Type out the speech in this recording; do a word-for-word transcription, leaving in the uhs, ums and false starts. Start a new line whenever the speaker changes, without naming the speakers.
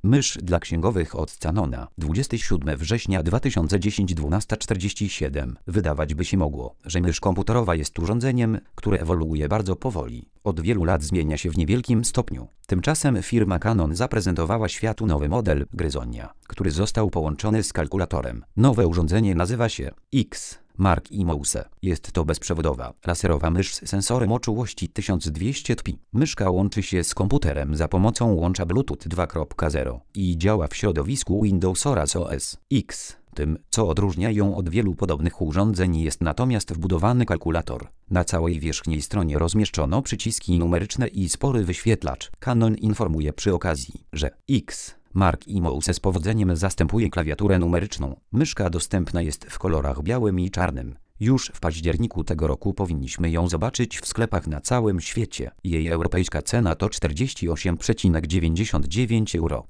Mysz dla księgowych od Canona. dwudziestego siódmego września dwa tysiące dziesiątego dwunasta czterdzieści siedem. Wydawać by się mogło, że mysz komputerowa jest urządzeniem, które ewoluuje bardzo powoli. Od wielu lat zmienia się w niewielkim stopniu. Tymczasem firma Canon zaprezentowała światu nowy model gryzonia, który został połączony z kalkulatorem. Nowe urządzenie nazywa się X Mark i Mouse. Jest to bezprzewodowa, laserowa mysz z sensorem o czułości tysiąc dwieście T P. Myszka łączy się z komputerem za pomocą łącza Bluetooth dwa kropka zero i działa w środowisku Windows oraz O S X. Tym, co odróżnia ją od wielu podobnych urządzeń, jest natomiast wbudowany kalkulator. Na całej wierzchniej stronie rozmieszczono przyciski numeryczne i spory wyświetlacz. Canon informuje przy okazji, że X Mark i Mouse z powodzeniem zastępuje klawiaturę numeryczną. Myszka dostępna jest w kolorach białym i czarnym. Już w październiku tego roku powinniśmy ją zobaczyć w sklepach na całym świecie. Jej europejska cena to czterdzieści osiem przecinek dziewięćdziesiąt dziewięć euro.